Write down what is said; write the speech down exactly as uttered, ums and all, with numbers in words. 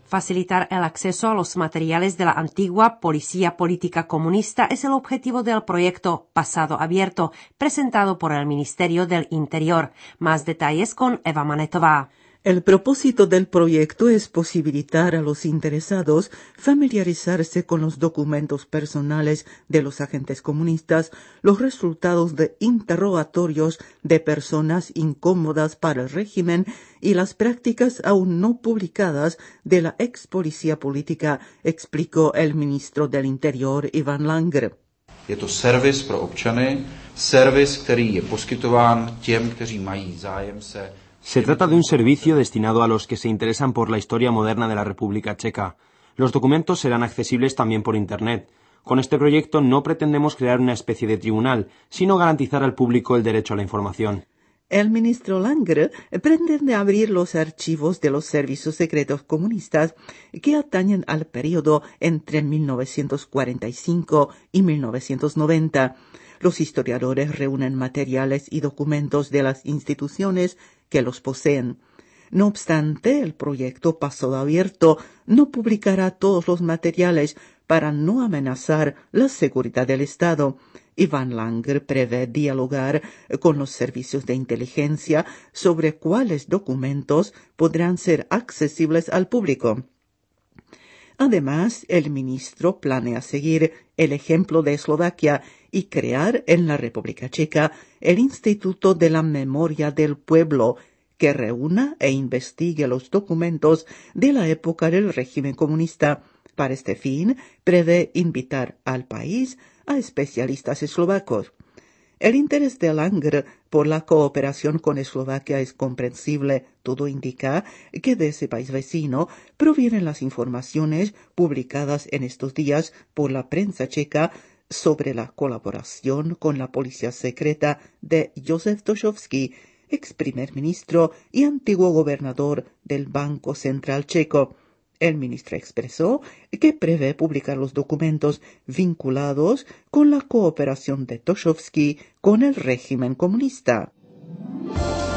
Facilitar el acceso a los materiales de la antigua Policía Política Comunista es el objetivo del proyecto Pasado Abierto, presentado por el Ministerio del Interior. Más detalles con Eva Manetová. El propósito del proyecto es posibilitar a los interesados familiarizarse con los documentos personales de los agentes comunistas, los resultados de interrogatorios de personas incómodas para el régimen y las prácticas aún no publicadas de la ex policía política, explicó el ministro del Interior Ivan Langer. Je to servis pro občany, servis, který je poskytován těm, kteří mají zájem se. Se trata de un servicio destinado a los que se interesan por la historia moderna de la República Checa. Los documentos serán accesibles también por Internet. Con este proyecto no pretendemos crear una especie de tribunal, sino garantizar al público el derecho a la información. El ministro Langer pretende abrir los archivos de los servicios secretos comunistas que atañen al periodo entre mil novecientos cuarenta y cinco y mil novecientos noventa. Los historiadores reúnen materiales y documentos de las instituciones que los poseen. No obstante, el proyecto Pasado Abierto no publicará todos los materiales para no amenazar la seguridad del Estado. Ivan Langer prevé dialogar con los servicios de inteligencia sobre cuáles documentos podrán ser accesibles al público. Además, el ministro planea seguir el ejemplo de Eslovaquia y crear en la República Checa el Instituto de la Memoria del Pueblo, que reúna e investigue los documentos de la época del régimen comunista. Para este fin, prevé invitar al país a especialistas eslovacos. El interés de Langer por la cooperación con Eslovaquia es comprensible. Todo indica que de ese país vecino provienen las informaciones publicadas en estos días por la prensa checa sobre la colaboración con la policía secreta de Josef Tošovský, ex primer ministro y antiguo gobernador del Banco Central Checo. El ministro expresó que prevé publicar los documentos vinculados con la cooperación de Tošovský con el régimen comunista.